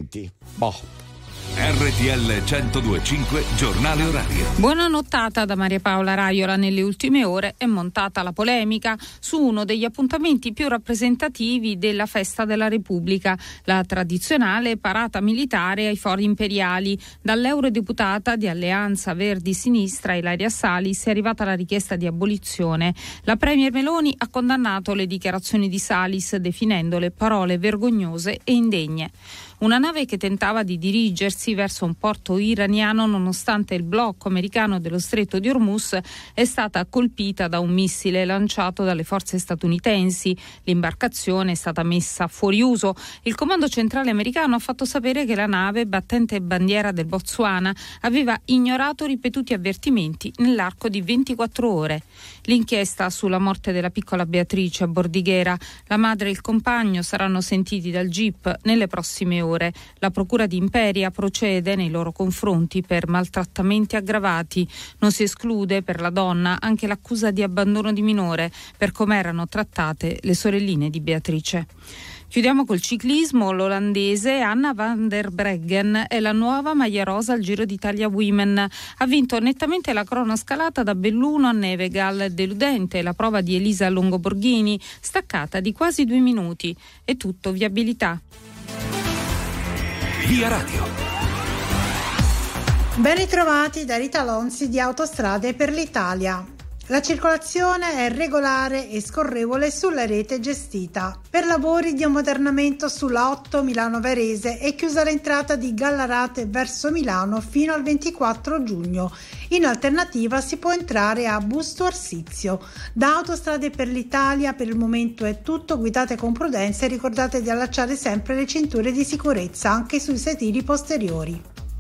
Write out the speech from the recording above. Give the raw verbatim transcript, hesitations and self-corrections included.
Boh. R T L centodue e cinque giornale orario. Buona nottata da Maria Paola Raiola. Nelle ultime ore è montata la polemica su uno degli appuntamenti più rappresentativi della Festa della Repubblica, la tradizionale parata militare ai fori imperiali. Dall'eurodeputata di Alleanza Verdi-Sinistra Ilaria Salis è arrivata la richiesta di abolizione. La premier Meloni ha condannato le dichiarazioni di Salis definendole parole vergognose e indegne. Una nave che tentava di dirigersi verso un porto iraniano nonostante il blocco americano dello stretto di Hormuz è stata colpita da un missile lanciato dalle forze statunitensi. L'imbarcazione è stata messa fuori uso. Il comando centrale americano ha fatto sapere che la nave, battente bandiera del Botswana, aveva ignorato ripetuti avvertimenti nell'arco di ventiquattro ore. L'inchiesta sulla morte della piccola Beatrice a Bordighera. La madre e il compagno saranno sentiti dal G I P nelle prossime ore. La procura di Imperia procede nei loro confronti per maltrattamenti aggravati. Non si esclude per la donna anche l'accusa di abbandono di minore per come erano trattate le sorelline di Beatrice. Chiudiamo col ciclismo. L'olandese Anna van der Breggen è la nuova maglia rosa al Giro d'Italia Women. Ha vinto nettamente la cronoscalata da Belluno a Nevegal, deludente la prova di Elisa Longoborghini, staccata di quasi due minuti. È tutto viabilità. Via Radio. Ben ritrovati da Rita Lonzi di Autostrade per l'Italia. La circolazione è regolare e scorrevole sulla rete gestita. Per lavori di ammodernamento sulla otto Milano Varese è chiusa l'entrata di Gallarate verso Milano fino al ventiquattro giugno. In alternativa si può entrare a Busto Arsizio. Da Autostrade per l'Italia per il momento è tutto, guidate con prudenza e ricordate di allacciare sempre le cinture di sicurezza anche sui sedili posteriori.